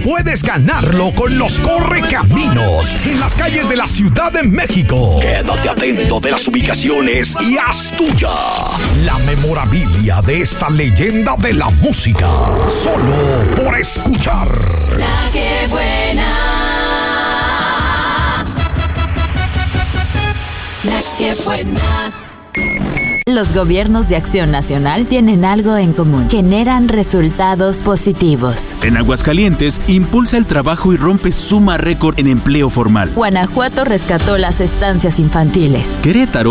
puedes ganarlo con los Correcaminos en las calles de la Ciudad de México. Quédate atento de las ubicaciones y haz tuya la memorabilia de esta leyenda de la música. Solo por escuchar La que buena. La que buena. Los gobiernos de Acción Nacional tienen algo en común: generan resultados positivos. En Aguascalientes, impulsa el trabajo y rompe suma récord en empleo formal. Guanajuato rescató las estancias infantiles. Querétaro